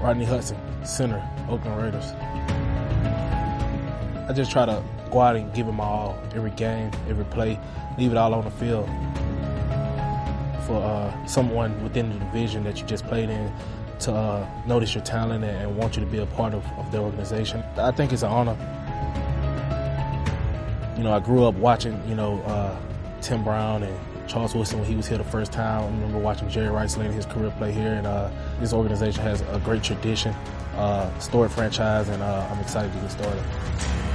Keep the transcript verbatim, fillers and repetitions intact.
Rodney Hudson, center, Oakland Raiders. I just try to go out and give it my all, every game, every play, leave it all on the field. For uh, someone within the division that you just played in to uh, notice your talent and, and want you to be a part of, of their organization, I think it's an honor. You know, I grew up watching, you know, uh, Tim Brown and Charles Woodson when he was here the first time. I remember watching Jerry Rice later his career play here, and uh, this organization has a great tradition, uh, storied franchise, and uh, I'm excited to get started.